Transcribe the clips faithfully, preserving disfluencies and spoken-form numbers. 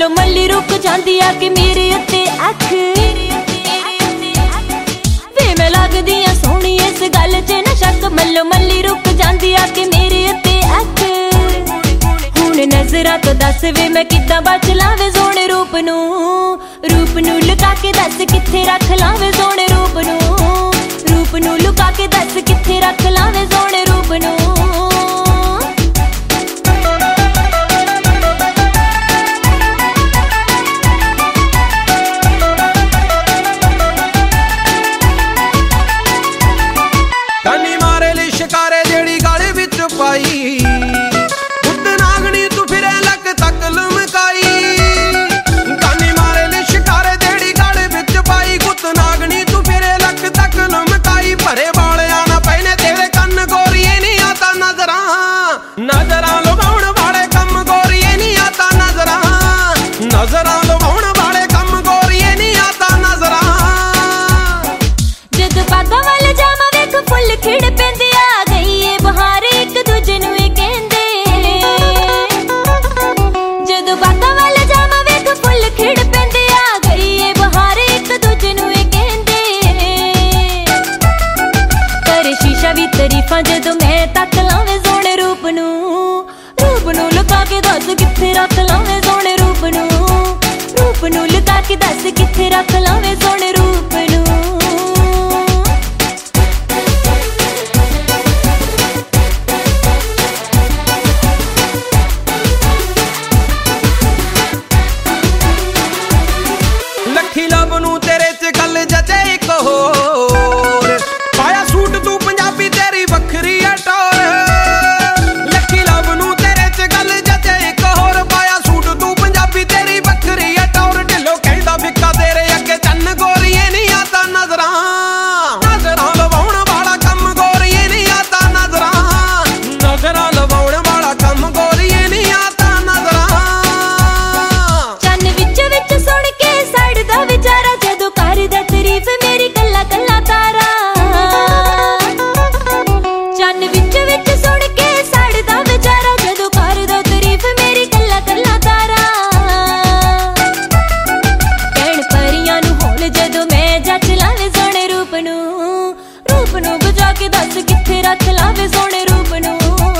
मल्लो मल्ली रुक जांदी आ कि मेरे उत्ते अख वे मैं लगदी आ सोहनी इस गल च ना शक। मल्लो मल्ली रुक जांदी आ कि मेरे उत्ते अख हुण नजरां तो दस वे मैं किद्दां बच लावे सोहणे रूप नू रूप नू लुका के दस कित्थे रख लावे सोहणे रूप नू रूप नू लुका के दस कित्थे रख लावे सोहणे रूप नू। कानी मारे ली शिकारे जेड़ी गाले विच पाई खुद नागनी तू फिरे लक तक लुमकाई। कानी मारे ली शिकारे जेड़ी गाले विच पाई खुद नागनी तू फिरे लक तक लुमकाई। भरे वालियां ना पहने तेरे कन्न गोरिए नहीं आता नजरां नजरां लुभाउण वाले कम गोरिए नहीं आता नजरां नजरां लुभाउण वाले कम गोरिए नहीं आता नजरां। जद बागा वाल जावा वेख फुल खिड़ पैंदे आ गई ए बहार एक दूजे नू ए कहंदे। जद बागा वाल जावा वेख फुल खिड़ पैंदे आ गई ए बहार एक दूजे नू ए कहंदे। करे शीशा भी तारीफां जदों मैं तक लावे सोहणे रूप नू रूप नू लुका के दस कित्थे रख लावे सोहणे रूप नू रूप नू लुका के दस कित्थे रख लावे सोहणे रूप नू। लखी लब नू तेरे च गल जचे इक होर पाया सूट तू पंजाबी तेरी वखरी है टोर। लखी लब नू तेरे च गल जचे इक होर पाया सूट तू पंजाबी तेरी वखरी है टोर। ढिलो कहंदा फिक्का तेरे अगे चन्न गोरीए नहीं आता नजरां नजरां लवाउण वाला कम गोरीए नहीं आता नजरां नजरां लवाउण वाला कम गोरीए नहीं आता नजरां। चन्न विच विच सुण के सड़दा विचारा जदों करदा तारीफ मेरी कल्ला कल्ला तारा। चन्न विच विच सुण के सड़दा विचारा जदों करदा तारीफ मेरी कल्ला कल्ला तारा। कहण परियां नू होल जदों मैं जच लावे सोहणे रूप नू रूप नू बुझा के दस कित्थे रख लावे सोहणे रूप नू।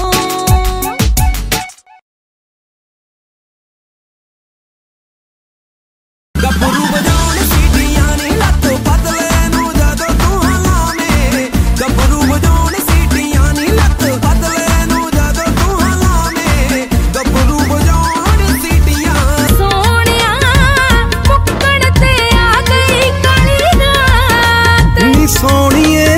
गब्बरू बजाउण सीटियां नी लत्त बदले नू जदों तू हलावे। गब्बरू बजाउण सीटियां नी लत्त बदले नू जदों तू हलावे। गब्बरू बजाउण सीटियां सोहणिया मुक्कण ते आ गई काली रात नी सोहणीए